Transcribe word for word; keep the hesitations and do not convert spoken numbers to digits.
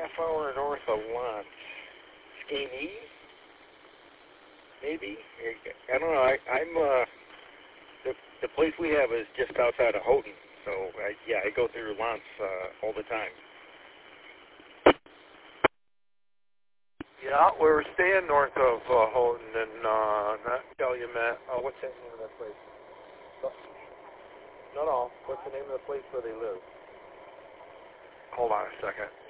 half hour north of Lance. Skanee? Maybe? I don't know. I, I'm, uh, the, the place we have is just outside of Houghton. So, I, yeah, I go through Lance uh, all the time. Yeah, we were staying north of uh, Houghton and uh, not Calumet. Uh, what's that name of that place? No, no. What's the name of the place where they live? Hold on a second.